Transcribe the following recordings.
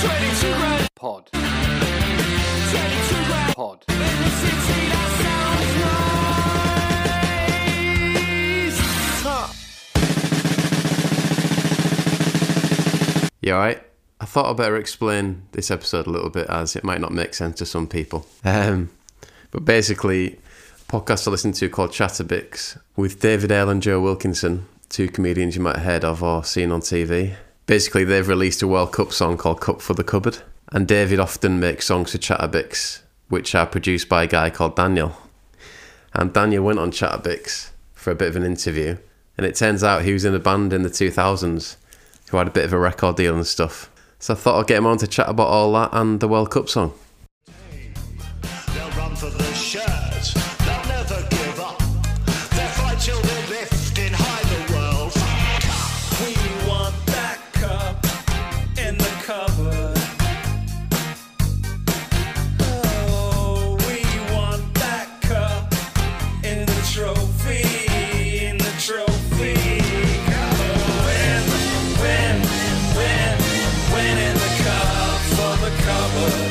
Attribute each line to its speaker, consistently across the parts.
Speaker 1: Pod. Pod.
Speaker 2: You alright? I thought I'd better explain this episode a little bit, as it might not make sense to some people. But basically, a podcast I listen to called Chatterbix with David Hale and Joe Wilkinson, two comedians you might have heard of or seen on TV. Basically, they've released a World Cup song called Cup for the Cupboard. And David often makes songs for Chatterbix, which are produced by a guy called Daniel. And Daniel went on Chatterbix for a bit of an interview. And it turns out he was in a band in the 2000s who had a bit of a record deal and stuff. So I thought I'd get him on to chat about all that and the World Cup song.
Speaker 3: They'll run for the shirt, they'll never give up. They'll fight till they're lifting high the world cup.
Speaker 4: We want that cup in the cupboard. Oh, we want that cup in the trophy, in the trophy cupboard. Win in the cup for the cupboard.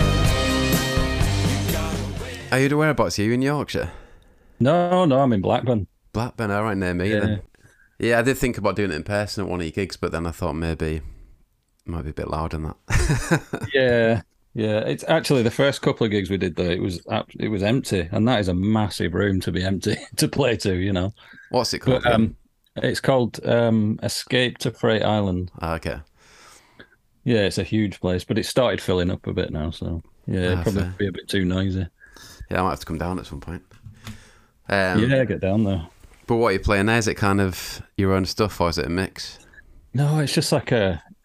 Speaker 2: Are you whereabouts? Are you in Yorkshire?
Speaker 5: No, I'm in Blackburn.
Speaker 2: Blackburn, all right, near me then. Yeah, I did think about doing it in person at one of your gigs, but then I thought maybe it might be a bit loud in that.
Speaker 5: Yeah. It's actually the first couple of gigs we did there. It was empty, and that is a massive room to be empty to play to, you know.
Speaker 2: What's it called?
Speaker 5: But, it's called Escape to Freight Island.
Speaker 2: Okay.
Speaker 5: Yeah, it's a huge place, but it started filling up a bit now, so yeah, it'd probably
Speaker 2: fair.
Speaker 5: be a bit too noisy.
Speaker 2: Yeah, I might have to come down at some point.
Speaker 5: Yeah, get down there.
Speaker 2: But what are you playing there? Is it kind of your own stuff, or is it a mix?
Speaker 5: No, it's just like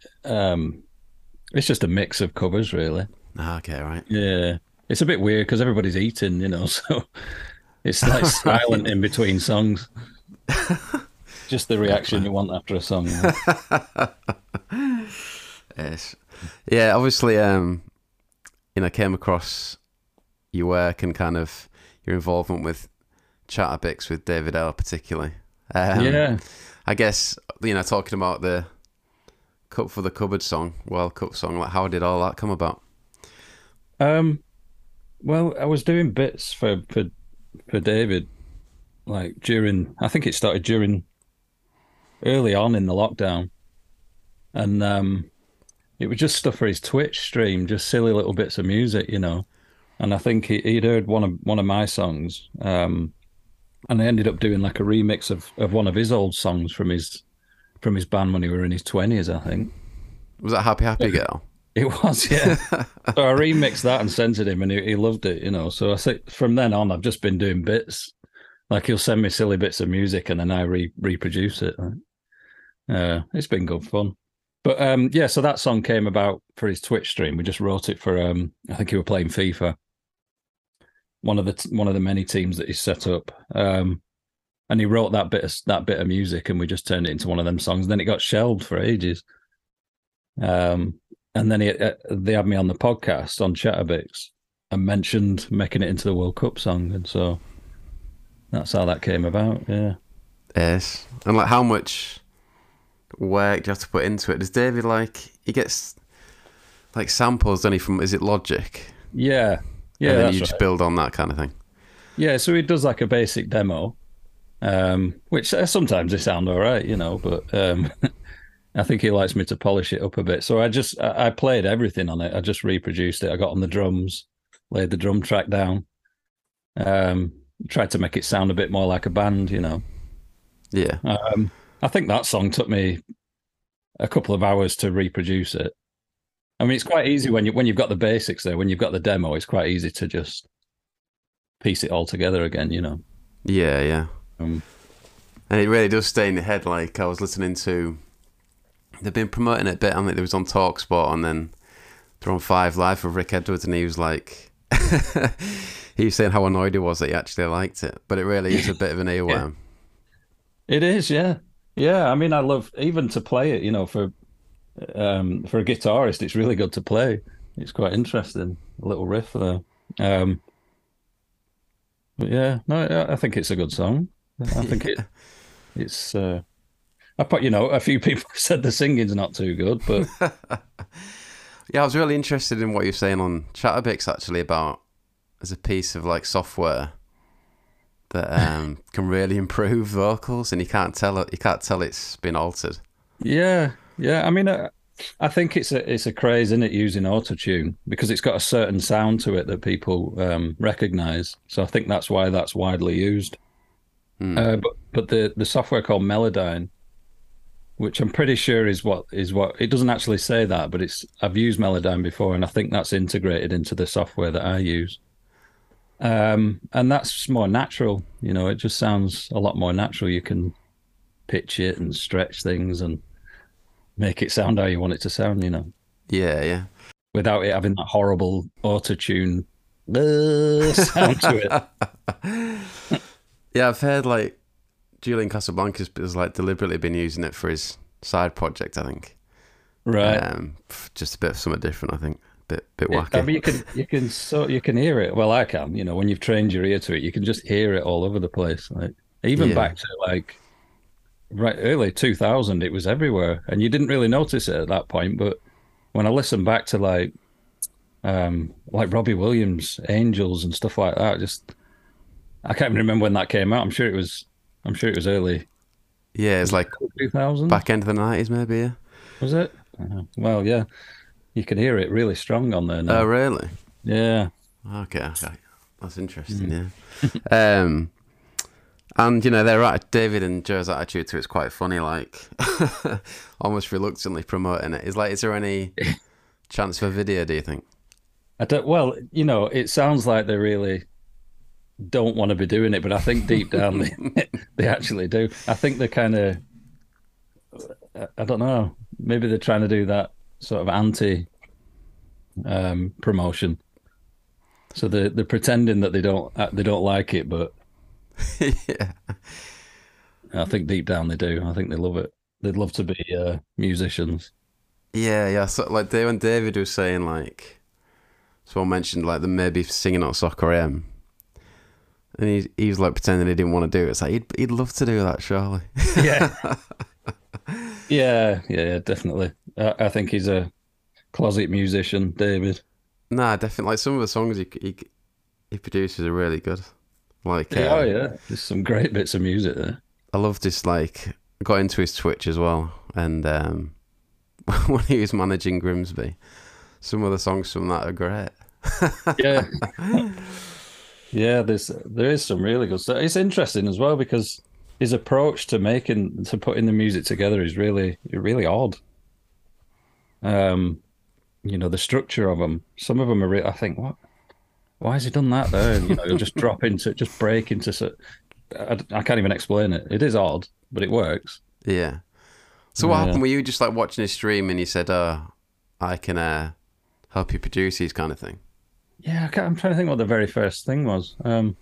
Speaker 5: it's just a mix of covers, really.
Speaker 2: Okay, right.
Speaker 5: Yeah, it's a bit weird because everybody's eating, you know, so it's like silent in between songs. Just the reaction you want after a song. You know?
Speaker 2: Yes. Yeah, obviously, came across your work and kind of your involvement with Chatterbix with David Hale particularly.
Speaker 5: Yeah.
Speaker 2: I guess, talking about the Cup for the Cupboard song, World Cup song, like how did all that come about?
Speaker 5: Well, I was doing bits for David, like I think it started during early on in the lockdown. And it was just stuff for his Twitch stream, just silly little bits of music, you know. And I think he'd heard one of my songs, and I ended up doing like a remix of one of his old songs from his band when he were in his 20s, I think.
Speaker 2: Was that Happy Happy Girl?
Speaker 5: It was, yeah. So I remixed that and sent it him, and he loved it, you know. So I think from then on, I've just been doing bits. Like he'll send me silly bits of music, and then I reproduce it. It's been good fun. But so that song came about for his Twitch stream. We just wrote it for I think he were playing FIFA, one of the many teams that he's set up. And he wrote that bit of music, and we just turned it into one of them songs. And then it got shelved for ages. And then they had me on the podcast on Chatterbix and mentioned making it into the World Cup song, and so that's how that came about. Yeah.
Speaker 2: Yes. And like, how much work do you have to put into it? Does David he gets like samples, doesn't he, from, is it Logic?
Speaker 5: Yeah.
Speaker 2: And then you just build on that kind of thing. Yeah,
Speaker 5: so he does like a basic demo, which sometimes they sound all right, you know, but I think he likes me to polish it up a bit. So I played everything on it. I just reproduced it. I got on the drums, laid the drum track down, tried to make it sound a bit more like a band, you know.
Speaker 2: Yeah.
Speaker 5: I think that song took me a couple of hours to reproduce it. I mean, it's quite easy when you've got the basics there. When you've got the demo, it's quite easy to just piece it all together again, you know.
Speaker 2: Yeah. And it really does stay in your head. Like, I was listening to, they've been promoting it a bit. I think it was on TalkSport, and then they're on 5 Live with Rick Edwards, and he was like, he was saying how annoyed he was that he actually liked it. But it really is a bit of an earworm.
Speaker 5: It is, yeah. Yeah, I mean, I love even to play it, you know, for a guitarist, it's really good to play. It's quite interesting, a little riff there. But yeah, no, I think it's a good song. I think it's. I put, a few people said the singing's not too good, but
Speaker 2: Yeah, I was really interested in what you're saying on Chatterbix actually about as a piece of like software that can really improve vocals, and you can't tell it's been altered.
Speaker 5: Yeah, yeah. I mean, I think it's a craze, isn't it, using autotune because it's got a certain sound to it that people recognize. So I think that's why that's widely used. But the software called Melodyne, which I'm pretty sure is what it doesn't actually say that, but I've used Melodyne before, and I think that's integrated into the software that I use. And that's more natural, it just sounds a lot more natural. You can pitch it and stretch things and make it sound how you want it to sound,
Speaker 2: Yeah.
Speaker 5: without it having that horrible auto-tune sound to it.
Speaker 2: Yeah, I've heard like Julian Casablancas has like deliberately been using it for his side project, I think.
Speaker 5: Right.
Speaker 2: Just a bit of something different, I think. Bit wacky.
Speaker 5: I mean, you can hear it. Well, I can. When you've trained your ear to it, you can just hear it all over the place. Like even back to like right early 2000, it was everywhere, and you didn't really notice it at that point. But when I listen back to like Robbie Williams, Angels, and stuff like that, I can't even remember when that came out. I'm sure it was early.
Speaker 2: Yeah, it's like
Speaker 5: 2000,
Speaker 2: back end of the 90s, maybe. Yeah. Was
Speaker 5: it? Well, yeah. You can hear it really strong on there now.
Speaker 2: Oh, really?
Speaker 5: Yeah.
Speaker 2: Okay. That's interesting, yeah. And, David and Joe's attitude to it's quite funny, like, almost reluctantly promoting it. Is there any chance for video, do you think?
Speaker 5: Well, it sounds like they really don't want to be doing it, but I think deep down they actually do. I think they're kind of, I don't know, maybe they're trying to do that sort of anti promotion. So they're pretending that they don't like it, but
Speaker 2: yeah,
Speaker 5: I think deep down they do. I think they love it. They'd love to be musicians.
Speaker 2: Yeah. So like when David was saying like, someone mentioned like them maybe singing on Soccer AM, and he was like pretending he didn't want to do it. It's like he'd love to do that, surely.
Speaker 5: Yeah. Yeah, definitely. I think he's a closet musician, David.
Speaker 2: Nah, definitely. Like some of the songs he produces are really good. Like
Speaker 5: yeah, there's some great bits of music there.
Speaker 2: I love this. Like, I got into his Twitch as well, and when he was managing Grimsby, some of the songs from that are great.
Speaker 5: Yeah, yeah. There is some really good stuff. It's interesting as well because his approach to putting the music together is really odd. The structure of them. Some of them are I think, what? Why has he done that there? He'll just break into. I can't even explain it. It is odd, but it works.
Speaker 2: Yeah. So what happened? Were you just like watching his stream and you said, "Oh, I can help you produce these," kind of thing?
Speaker 5: Yeah, I'm trying to think what the very first thing was.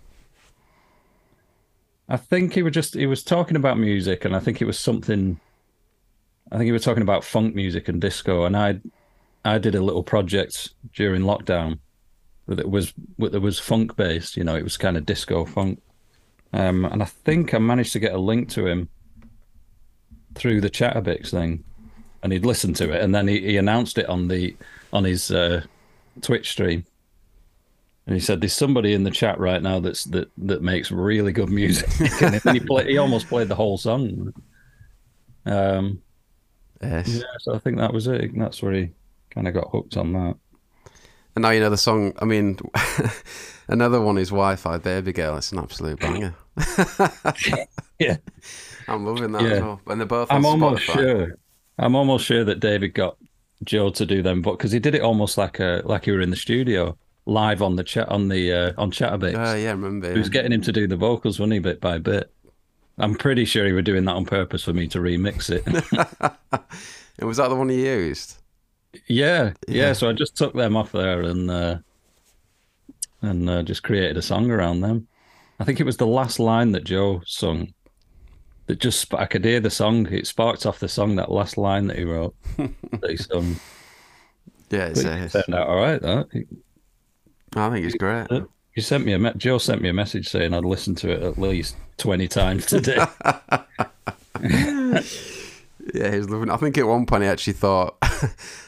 Speaker 5: I think he was talking about music, and I think it was something. I think he was talking about funk music and disco, and I did a little project during lockdown that was funk based. It was kind of disco funk, and I think I managed to get a link to him through the Chatterbix thing, and he'd listened to it, and then he announced it on his Twitch stream. And he said, "There's somebody in the chat right now that makes really good music." And he almost played the whole song.
Speaker 2: Yes.
Speaker 5: Yeah, so I think that was it. That's where he kind of got hooked on that.
Speaker 2: And now the song. I mean, another one is Wi-Fi Baby Girl. It's an absolute banger.
Speaker 5: Yeah,
Speaker 2: I'm loving that as well. And they're both on
Speaker 5: I'm almost sure that David got Joe to do them, but because he did it almost like he were in the studio. Live on the chat on Chatterbix.
Speaker 2: Yeah, I remember.
Speaker 5: He was getting him to do the vocals, wasn't he, bit by bit? I'm pretty sure he was doing that on purpose for me to remix it.
Speaker 2: And was that the one he used?
Speaker 5: Yeah. So I just took them off there and just created a song around them. I think it was the last line that Joe sung. That I could hear the song. It sparked off the song. That last line that he wrote, that he sung.
Speaker 2: Yeah,
Speaker 5: it turned out all right. That.
Speaker 2: I think it's great.
Speaker 5: Joe sent me a message saying I'd listened to it at least 20 times today.
Speaker 2: Yeah, he was loving it. I think at one point he actually thought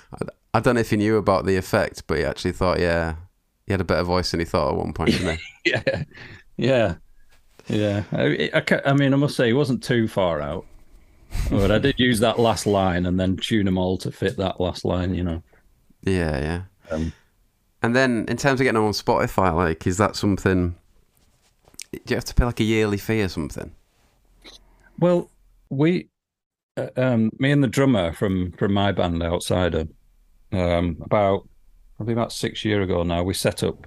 Speaker 2: I don't know if he knew about the effect, but he actually thought, yeah, he had a better voice than he thought at one point, didn't he?
Speaker 5: Yeah, yeah, yeah. I mean, I must say, he wasn't too far out, but I did use that last line and then tune them all to fit that last line.
Speaker 2: Yeah, yeah.
Speaker 5: Um,
Speaker 2: And then in terms of getting on Spotify, like, is that something? Do you have to pay like a yearly fee or something?
Speaker 5: well, me and the drummer from my band Outsider, probably about 6 years ago now, we set up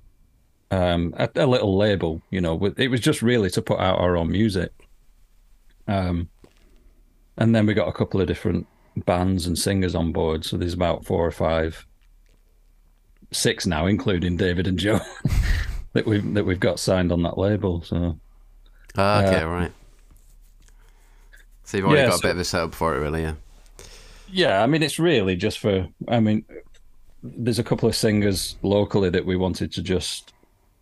Speaker 5: a little label. It was just really to put out our own music. And then we got a couple of different bands and singers on board. So there's about 4 or 5, 6 now, including David and Joe, that we've got signed on that label. So
Speaker 2: Okay, right. So you've already
Speaker 5: yeah,
Speaker 2: got a bit of a setup for it, really, yeah.
Speaker 5: yeah, I mean, it's really just for. I mean, there's a couple of singers locally that we wanted to just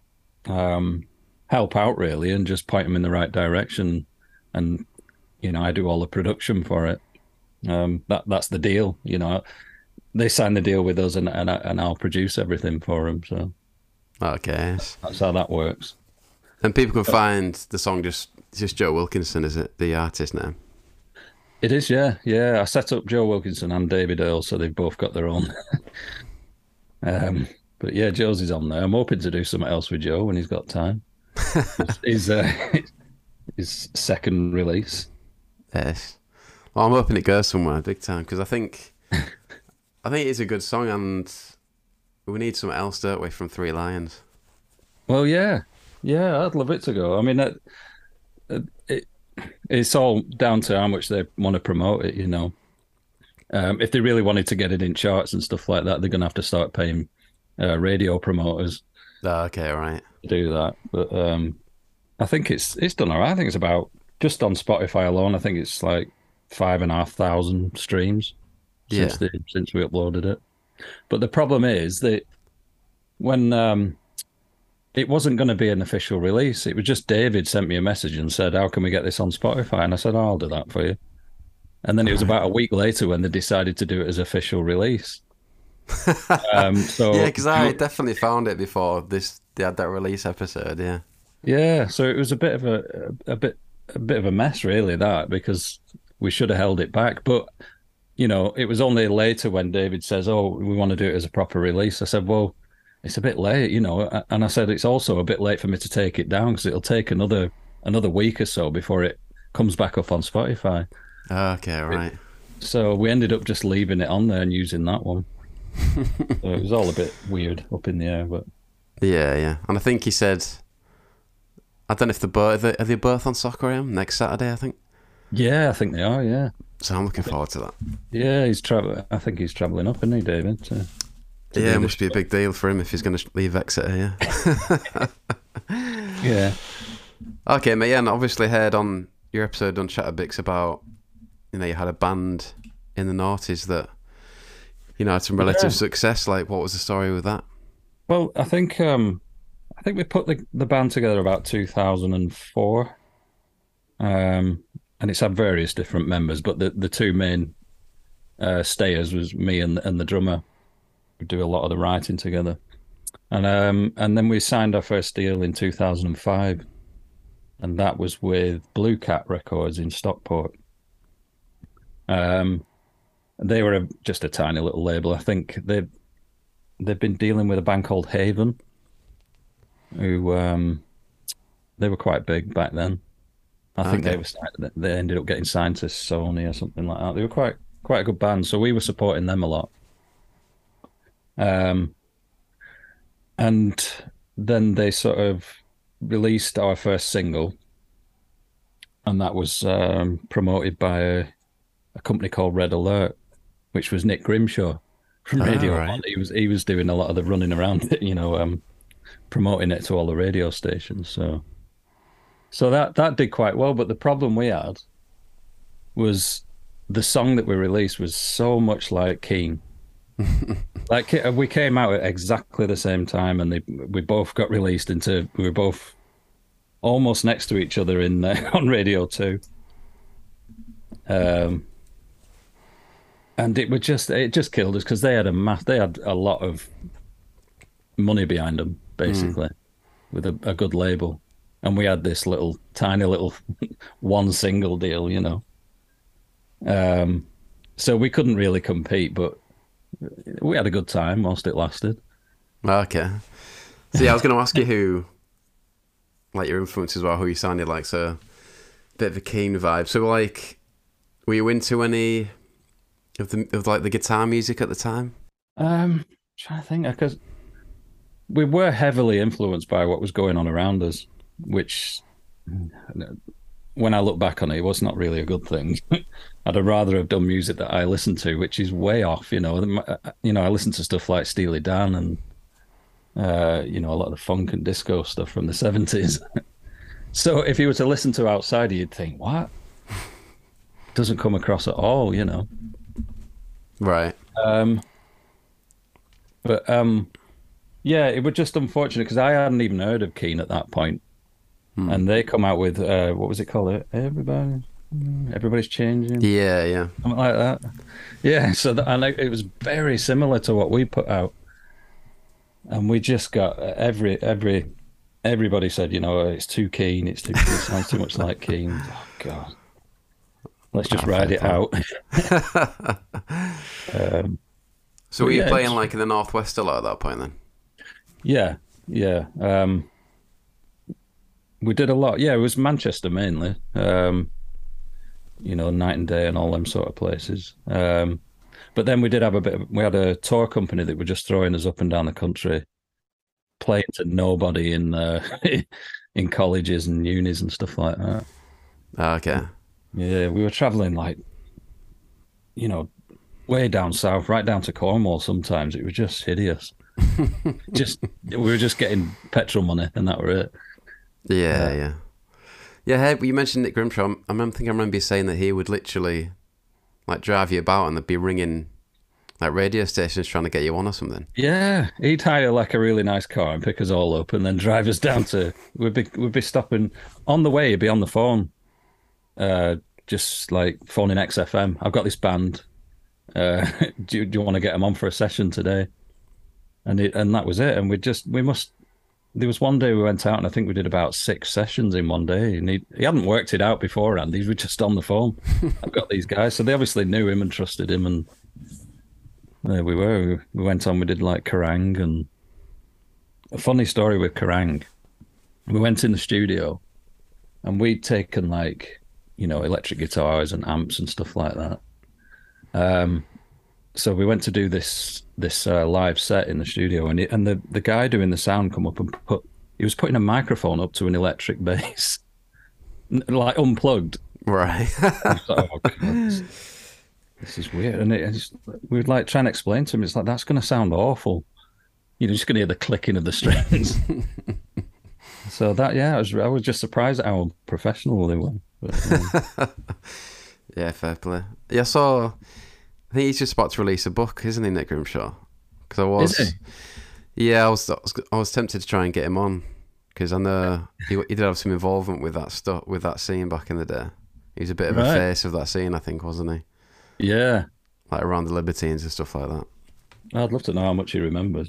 Speaker 5: help out, really, and just point them in the right direction. And I do all the production for it. That's the deal. They sign the deal with us, and I'll produce everything for them. So
Speaker 2: Okay.
Speaker 5: that's how that works.
Speaker 2: And people can find the song it's just Joe Wilkinson, is it? The artist name?
Speaker 5: It is, yeah, yeah. I set up Joe Wilkinson and David Earl, so they've both got their own. But yeah, Joe's is on there. I'm hoping to do something else with Joe when he's got time. His second release.
Speaker 2: Yes. Well, I'm hoping it goes somewhere big time because I think it is a good song and we need something else, don't we, from Three Lions?
Speaker 5: Well, yeah, I'd love it to go. I mean, it's all down to how much they want to promote it. If they really wanted to get it in charts and stuff like that, they're going to have to start paying radio promoters
Speaker 2: Oh, okay, right.
Speaker 5: to do that. But I think it's done all right. I think it's about, just on Spotify alone, I think it's like 5,500 streams since we uploaded it. But the problem is that when it wasn't going to be an official release, it was just David sent me a message and said, "How can we get this on Spotify?" And I said, "I'll do that for you." And then it was about a week later when they decided to do it as official release. So
Speaker 2: Yeah, because I definitely found it before they had that release episode, yeah.
Speaker 5: yeah, so it was a bit of a bit of a mess, really, that, because we should have held it back. But it was only later when David says, "Oh, we want to do it as a proper release." I said, "Well, it's a bit late, and I said it's also a bit late for me to take it down because it'll take another week or so before it comes back up on Spotify."
Speaker 2: Okay, right.
Speaker 5: So we ended up just leaving it on there and using that one. So it was all a bit weird, up in the air, but
Speaker 2: Yeah. And I think he said, I don't know if are they both on Soccer AM next Saturday, I think.
Speaker 5: yeah, I think they are. Yeah,
Speaker 2: So I'm looking forward to that.
Speaker 5: yeah, he's traveling. I think he's traveling up, isn't he, David? To
Speaker 2: Yeah,
Speaker 5: do
Speaker 2: it must be a big deal for him if he's going to leave Exeter, yeah.
Speaker 5: Yeah,
Speaker 2: Okay, mate, yeah, and obviously heard on your episode on Chatterbix about, you had a band in the noughties that, had some relative success. Like, what was the story with that?
Speaker 5: well, I think we put the band together about 2004, and it's had various different members, but the two main stayers was me and the drummer. We do a lot of the writing together, and then we signed our first deal in 2005, and that was with Blue Cat Records in Stockport. They were just a tiny little label. I think they've been dealing with a band called Haven, who they were quite big back then. I think they ended up getting signed to Sony or something like that. They were quite a good band, so we were supporting them a lot. And then they sort of released our first single, and that was promoted by a company called Red Alert, which was Nick Grimshaw from Radio
Speaker 2: right.
Speaker 5: 1. He was doing a lot of the running around, promoting it to all the radio stations. So that did quite well. But the problem we had was the song that we released was so much like Keen. Like, we came out at exactly the same time, and we both got released we were both almost next to each other on Radio 2. and it just killed us because they had a lot of money behind them, basically, with a good label, and we had this tiny little one single deal, you know. So we couldn't really compete, but we had a good time whilst it lasted.
Speaker 2: Okay. So yeah, I was going to ask you who, like your influences were, who you sounded like, so bit of a Keane vibe. So like, were you into any of the guitar music at the time?
Speaker 5: Trying to think, because we were heavily influenced by what was going on around us, which, when I look back on it, it was not really a good thing. I'd have rather have done music that I listened to, which is way off. You know, I listened to stuff like Steely Dan and a lot of the funk and disco stuff from the 70s. So if you were to listen to Outsider, you'd think, what? Doesn't come across at all, you know.
Speaker 2: Right.
Speaker 5: Yeah, it was just unfortunate because I hadn't even heard of Keane at that point. And they come out with what was it called? Everybody's changing.
Speaker 2: Yeah.
Speaker 5: Something like that. Yeah, so it was very similar to what we put out, and we just got everybody said, it's too Keane. It sounds too much like Keane. Oh God, let's just ride it out.
Speaker 2: So were you playing like in the Northwest a lot at that point then?
Speaker 5: Yeah. We did a lot. Yeah, it was Manchester mainly. Night and Day and all them sort of places. But then we did have we had a tour company that were just throwing us up and down the country, playing to nobody in in colleges and unis and stuff like that.
Speaker 2: Okay.
Speaker 5: Yeah, we were traveling way down south, right down to Cornwall sometimes. It was just hideous. We were just getting petrol money and that were it.
Speaker 2: Yeah. Hey, you mentioned Nick Grimshaw. I remember you saying that he would literally like drive you about and they'd be ringing like radio stations trying to get you on or something.
Speaker 5: Yeah, he'd hire like a really nice car and pick us all up and then drive us down to. We'd be stopping on the way. He'd be on the phone, just like phoning XFM. I've got this band. Do you want to get them on for a session today? And that was it. And there was one day we went out and I think we did about 6 sessions in one day. And he hadn't worked it out beforehand. He was just on the phone. I've got these guys. So they obviously knew him and trusted him. And there we were. We went on, we did like Kerrang. And a funny story with Kerrang. We went in the studio and we'd taken like, electric guitars and amps and stuff like that. So we went to do this live set in the studio, and the guy doing the sound come up and he was putting a microphone up to an electric bass, like unplugged.
Speaker 2: Right.
Speaker 5: I was like, oh God, this is weird. And we were like trying to explain to him, it's like that's going to sound awful. You're just going to hear the clicking of the strings. So I was just surprised at how professional they were. But,
Speaker 2: yeah, fair play. Yeah, I think he's just about to release a book, isn't he, Nick Grimshaw? Because
Speaker 5: Is he?
Speaker 2: Yeah, I was tempted to try and get him on because I know he did have some involvement with that stuff, with that scene back in the day. He was a bit of a face of that scene, I think, wasn't he?
Speaker 5: Yeah,
Speaker 2: like around the Libertines and stuff like that.
Speaker 5: I'd love to know how much he remembers.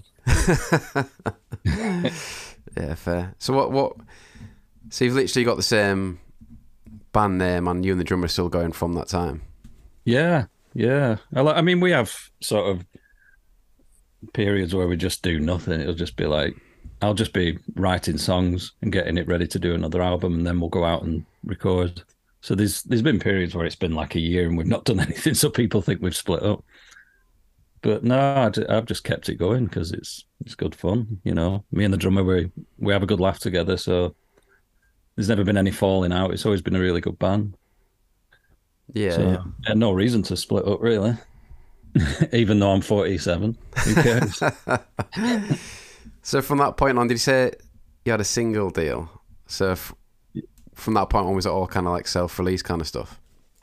Speaker 2: Yeah, fair. So what? So you've literally got the same band name, and you and the drummer are still going from that time.
Speaker 5: Yeah. I mean, we have sort of periods where we just do nothing. It'll just be like, I'll just be writing songs and getting it ready to do another album, and then we'll go out and record. So there's been periods where it's been like a year and we've not done anything, so people think we've split up. But no, I've just kept it going because it's good fun. Me and the drummer, we have a good laugh together. So there's never been any falling out. It's always been a really good band.
Speaker 2: Yeah.
Speaker 5: No reason to split up, really. Even though I'm 47, who cares?
Speaker 2: So from that point on, did you say you had a single deal? So from that point on, was it all kind of like self-release kind of stuff?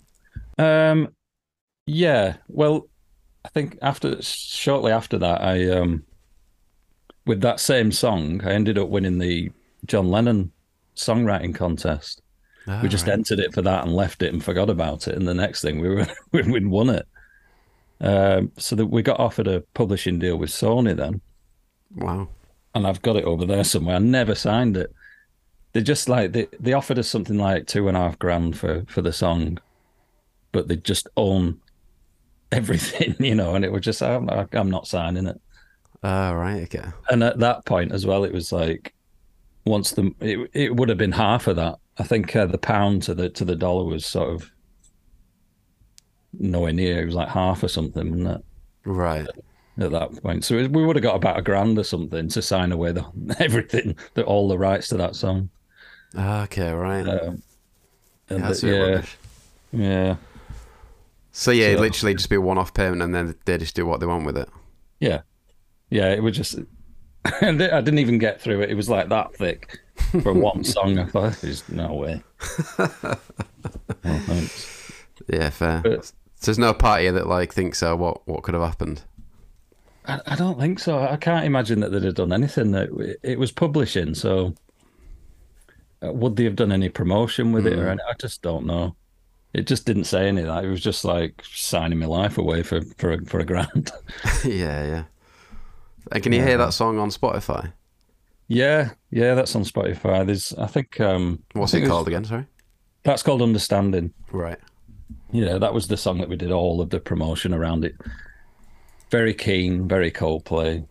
Speaker 5: Yeah. Well, I think shortly after that, I with that same song, I ended up winning the John Lennon songwriting contest. We just entered it for that and left it and forgot about it. And the next thing we'd won it. So that we got offered a publishing deal with Sony then,
Speaker 2: Wow.
Speaker 5: and I've got it over there somewhere. I never signed it. They just like they offered us something like $2.5 grand for the song, but they just own everything, and it was just I'm not signing it.
Speaker 2: Oh, right. Okay.
Speaker 5: And at that point as well, it was like once it would have been half of that. I think the pound to the dollar was sort of nowhere near. It was like half or something, wasn't it?
Speaker 2: Right.
Speaker 5: At that point, so we would have got about $1 grand or something to sign away everything, all the rights to that song.
Speaker 2: Okay, right.
Speaker 5: And
Speaker 2: That's a bit rubbish.
Speaker 5: yeah,
Speaker 2: So yeah,
Speaker 5: So-
Speaker 2: literally just be a one-off payment, and then they just do what they want with it.
Speaker 5: yeah. It was just, and I didn't even get through it. It was like that thick for one song. I thought, there's no way. Well, thanks.
Speaker 2: Yeah, fair.
Speaker 5: But-
Speaker 2: So there's no party that like thinks, oh, what could have happened?
Speaker 5: I don't think so. I can't imagine that they'd have done anything. It was publishing, so would they have done any promotion with it or any? I just don't know. It just didn't say any of that. It was just like signing my life away for a grand.
Speaker 2: Yeah. And can you hear that song on Spotify?
Speaker 5: Yeah, that's on Spotify. I think
Speaker 2: What's
Speaker 5: I think
Speaker 2: it called again? Sorry.
Speaker 5: That's called Understanding.
Speaker 2: Right.
Speaker 5: Yeah, that was the song that we did all of the promotion around it. Very Keen, very Coldplay.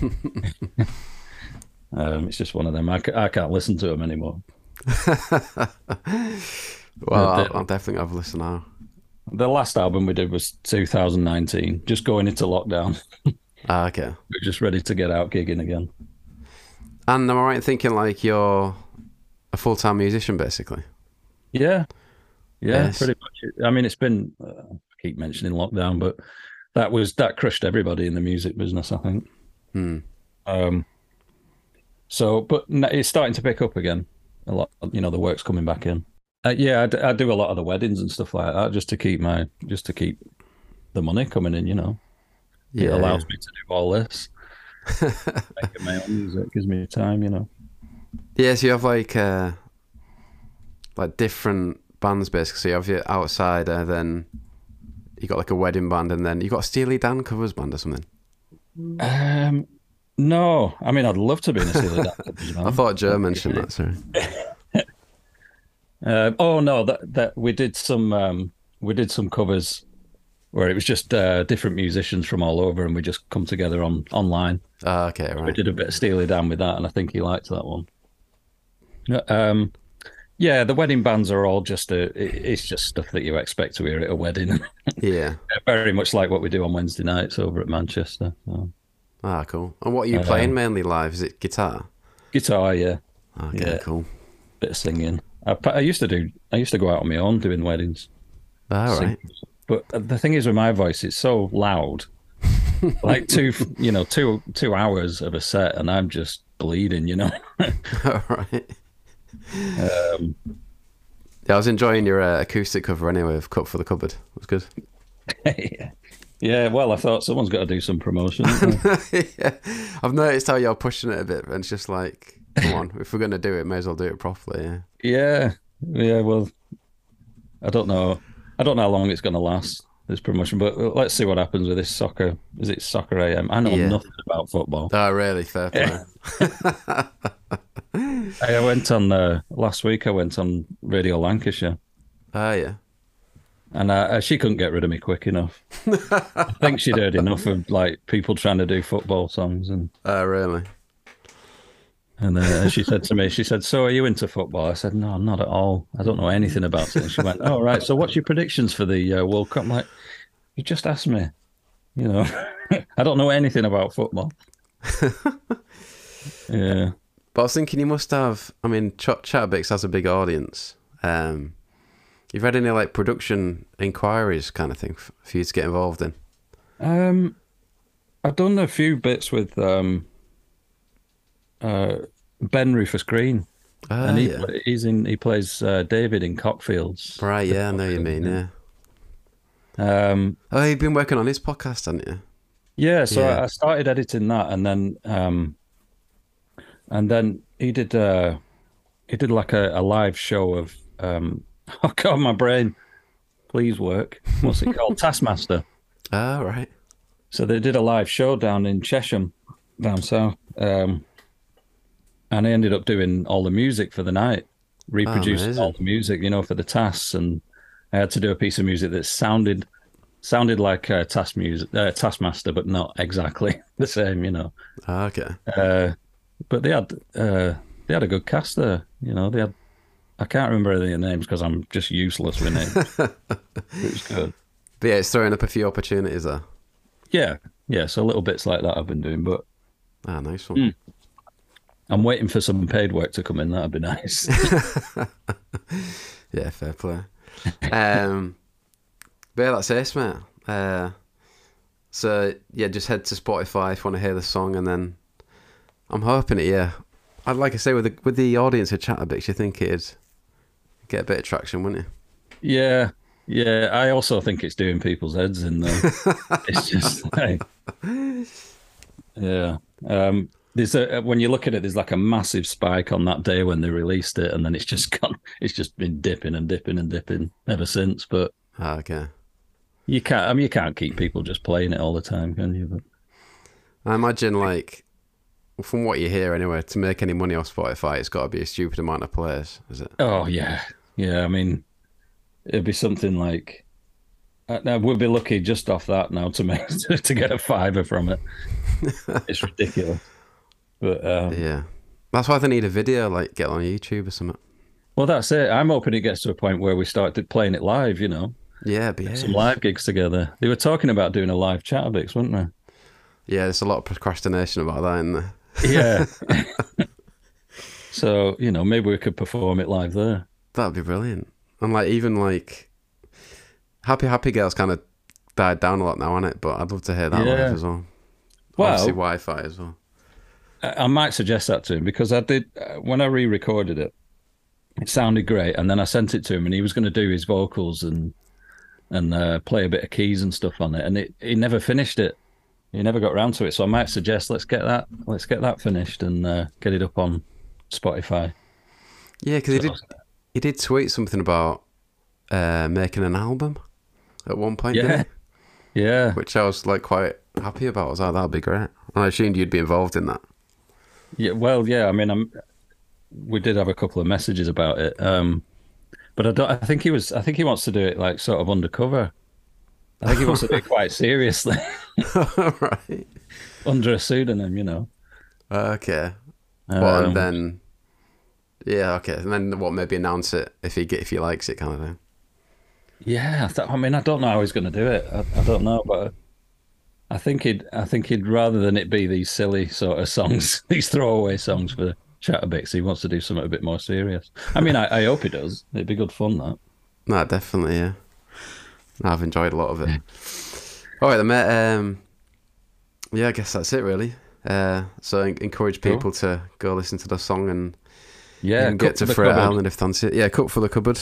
Speaker 5: It's just one of them. I can't listen to them anymore.
Speaker 2: Well, I'll definitely have a listen now.
Speaker 5: The last album we did was 2019, just going into lockdown.
Speaker 2: Okay.
Speaker 5: We're just ready to get out gigging again.
Speaker 2: And am I right in thinking like you're a full-time musician, basically?
Speaker 5: Yeah,
Speaker 2: Yes.
Speaker 5: pretty much. I mean, it's been, I keep mentioning lockdown, but that crushed everybody in the music business, I think. So, but it's starting to pick up again. A lot, the work's coming back in. I do a lot of the weddings and stuff like that just to keep the money coming in. It allows me to do all this. Making my own music gives me time.
Speaker 2: Yeah, so you have like different bands basically. So you have your Outsider, then you got like a wedding band, and then you got a Steely Dan covers band or something.
Speaker 5: No, I mean I'd love to be in a Steely Dan.
Speaker 2: I thought Joe mentioned that. Sorry.
Speaker 5: Oh no, that we did some covers where it was just different musicians from all over, and we just come together online.
Speaker 2: Okay,
Speaker 5: We
Speaker 2: right.
Speaker 5: did a bit of Steely Dan with that, and I think he liked that one. Yeah, the wedding bands are all it's just stuff that you expect to hear at a wedding.
Speaker 2: Yeah.
Speaker 5: Very much like what we do on Wednesday nights over at Manchester. So.
Speaker 2: Ah, cool. And what are you playing mainly live? Is it guitar?
Speaker 5: Guitar, yeah,
Speaker 2: Okay,
Speaker 5: Yeah.
Speaker 2: cool.
Speaker 5: bit of singing. I used to go out on my own doing weddings.
Speaker 2: All
Speaker 5: Sing.
Speaker 2: right.
Speaker 5: But the thing is with my voice, it's so loud. Like 2 hours of a set, and I'm just bleeding.
Speaker 2: All right. Yeah, I was enjoying your acoustic cover anyway of Cut for the Cupboard. It was good.
Speaker 5: Yeah, well, I thought someone's got to do some promotion.
Speaker 2: Yeah. I've noticed how you're pushing it a bit, and it's just like, come on, if we're going to do it, may as well do it properly. Yeah.
Speaker 5: Yeah. Well, I don't know how long it's going to last, this promotion, but let's see what happens with this soccer. Is it Soccer AM? I know nothing about football.
Speaker 2: Oh, really? Fair play.
Speaker 5: I went on last week. I went on Radio Lancashire,
Speaker 2: Oh, yeah.
Speaker 5: and she couldn't get rid of me quick enough. I think she'd heard enough of like people trying to do football songs, and
Speaker 2: Oh, really?
Speaker 5: she said to me, "So are you into football?" I said, "No, not at all. I don't know anything about it." And she went, "Oh, right. So what's your predictions for the World Cup?" I'm like, "You just asked me. I don't know anything about football." Yeah.
Speaker 2: But I was thinking you must have, I mean, Chatterbix has a big audience. You've had any like production inquiries kind of thing for you to get involved in?
Speaker 5: I've done a few bits with Ben Rufus Green,
Speaker 2: Ah,
Speaker 5: and
Speaker 2: yeah.
Speaker 5: he plays David in Cockfields.
Speaker 2: Right, yeah, I know you mean, yeah.
Speaker 5: Um,
Speaker 2: Oh, you've been working on his podcast, haven't you?
Speaker 5: yeah, so
Speaker 2: Yeah.
Speaker 5: I started editing that, and then he did like a live show of oh god, my brain, please work. What's it called? Taskmaster.
Speaker 2: Oh, right.
Speaker 5: So they did a live show down in Chesham, down south. And I ended up doing all the music for the night, reproducing all
Speaker 2: amazing.
Speaker 5: the music, for the tasks. And I had to do a piece of music that sounded like Taskmaster, but not exactly the same.
Speaker 2: Oh, okay.
Speaker 5: But they had a good cast there. They had. I can't remember any of the names because I'm just useless with names. It was good.
Speaker 2: But yeah, it's throwing up a few opportunities there.
Speaker 5: Yeah. So little bits like that I've been doing, but
Speaker 2: Ah, nice one.
Speaker 5: I'm waiting for some paid work to come in. That'd be nice.
Speaker 2: Yeah, fair play. But yeah, that's ace, mate. So yeah, just head to Spotify if you want to hear the song, and then I'm hoping it. Yeah, I'd like I say with the audience of Chatterbix, you think it'd get a bit of traction, wouldn't you?
Speaker 5: Yeah. I also think it's doing people's heads in there. It's just like, yeah. There's when you look at it, there's like a massive spike on that day when they released it, and then it's just gone. It's just been dipping and dipping and dipping ever since. But
Speaker 2: Ah, okay.
Speaker 5: you can't. I mean, you can't keep people just playing it all the time, can you? But
Speaker 2: I imagine, like, from what you hear anyway, to make any money off Spotify, it's got to be a stupid amount of players, is it?
Speaker 5: oh yeah. I mean, it'd be something like. We'll be lucky just off that now to make to get a fiver from it. It's ridiculous. But
Speaker 2: Yeah. That's why they need a video, like, get on YouTube or something.
Speaker 5: well, that's it. I'm hoping it gets to a point where we start playing it live.
Speaker 2: Yeah, but yeah.
Speaker 5: Some live gigs together. They were talking about doing a live Chatterbix, weren't they?
Speaker 2: Yeah, there's a lot of procrastination about that, isn't there?
Speaker 5: Yeah. So maybe we could perform it live there.
Speaker 2: That'd be brilliant. And like even like Happy Girls kind of died down a lot now, hasn't it? But I'd love to hear that
Speaker 5: Yeah.
Speaker 2: live as well.
Speaker 5: Well,
Speaker 2: Obviously Wi-Fi as well.
Speaker 5: I might suggest that to him because I did when I re-recorded it. It sounded great, and then I sent it to him, and he was going to do his vocals and play a bit of keys and stuff on it, and he never finished it. He never got around to it, so I might suggest let's get that finished and get it up on Spotify.
Speaker 2: Yeah, because he did tweet something about making an album at one point, didn't he?
Speaker 5: Yeah.
Speaker 2: Which I was like quite happy about. I was like, that'd be great. And I assumed you'd be involved in that.
Speaker 5: Yeah, well, yeah. I mean, we did have a couple of messages about it, but I think he wants to do it like sort of undercover. I think he wants to do it quite seriously,
Speaker 2: Right.
Speaker 5: under a pseudonym.
Speaker 2: Okay. And then, yeah, okay. And then what? Maybe announce it if he likes it, kind of thing.
Speaker 5: Yeah, I mean, I don't know how he's going to do it. I don't know, but I think he'd rather than it be these silly sort of songs, these throwaway songs for Chatterbix, he wants to do something a bit more serious. I mean, I hope he does. It'd be good fun, that.
Speaker 2: No, definitely, yeah. I've enjoyed a lot of it. All right, then, mate. Yeah, I guess that's it, really. So encourage people to go listen to the song and get to Freight Island if fancy it. Yeah, Cook for the Cupboard.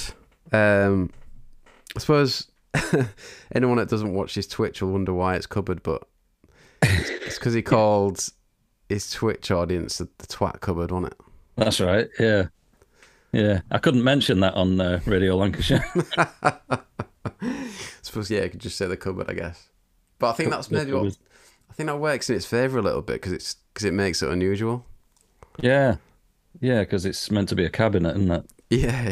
Speaker 2: I suppose anyone that doesn't watch his Twitch will wonder why it's cupboard, but it's because he called his Twitch audience the twat cupboard, wasn't it?
Speaker 5: That's right. Yeah. I couldn't mention that on Radio Lancashire.
Speaker 2: I suppose, yeah, you could just say the cupboard, I guess. But I think that's maybe what I think that works in its favour a little bit because it makes it unusual.
Speaker 5: Yeah, because it's meant to be a cabinet, isn't it?
Speaker 2: Yeah.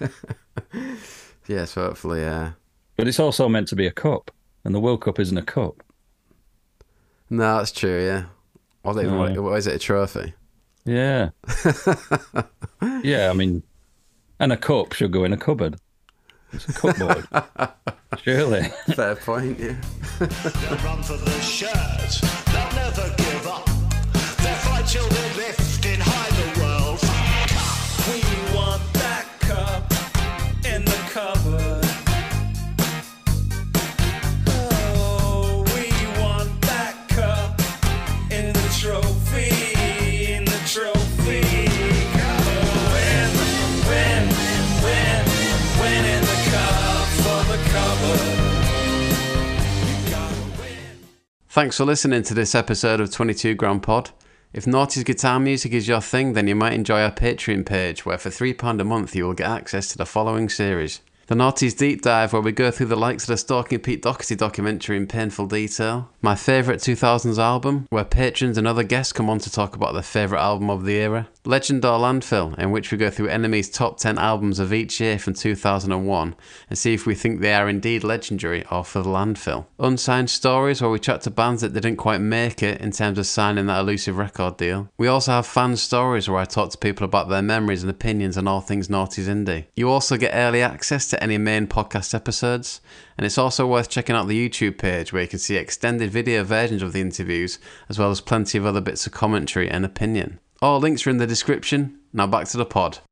Speaker 2: Yeah, so hopefully,
Speaker 5: But it's also meant to be a cup, and the World Cup isn't a cup.
Speaker 2: No, that's true, yeah. What is it, a trophy?
Speaker 5: Yeah. Yeah, I mean, and a cup should go in a cupboard. It's a cupboard. Surely.
Speaker 2: Fair point, yeah.
Speaker 3: They'll run for the shirt, they'll never give up. They'll fight till they're lifting high the world.
Speaker 4: We want that cup in the cupboard. Oh, we want that cup in the trophy, in the trophy cupboard. Win in the cup for the cupboard. You gotta win.
Speaker 2: Thanks for listening to this episode of 22 Grand Pod. If Naughty's guitar music is your thing, then you might enjoy our Patreon page, where for £3 a month you will get access to the following series: The Naughties Deep Dive, where we go through the likes of the Stalking Pete Doherty documentary in painful detail. My favourite 2000s album, where patrons and other guests come on to talk about their favourite album of the era. Legend or Landfill, in which we go through Enemy's top 10 albums of each year from 2001 and see if we think they are indeed legendary or for the landfill. Unsigned Stories, where we chat to bands that didn't quite make it in terms of signing that elusive record deal. We also have Fan Stories, where I talk to people about their memories and opinions on all things Naughties Indie. You also get early access to any main podcast episodes, and it's also worth checking out the YouTube page where you can see extended video versions of the interviews as well as plenty of other bits of commentary and opinion. All links are in the description. Now back to the pod.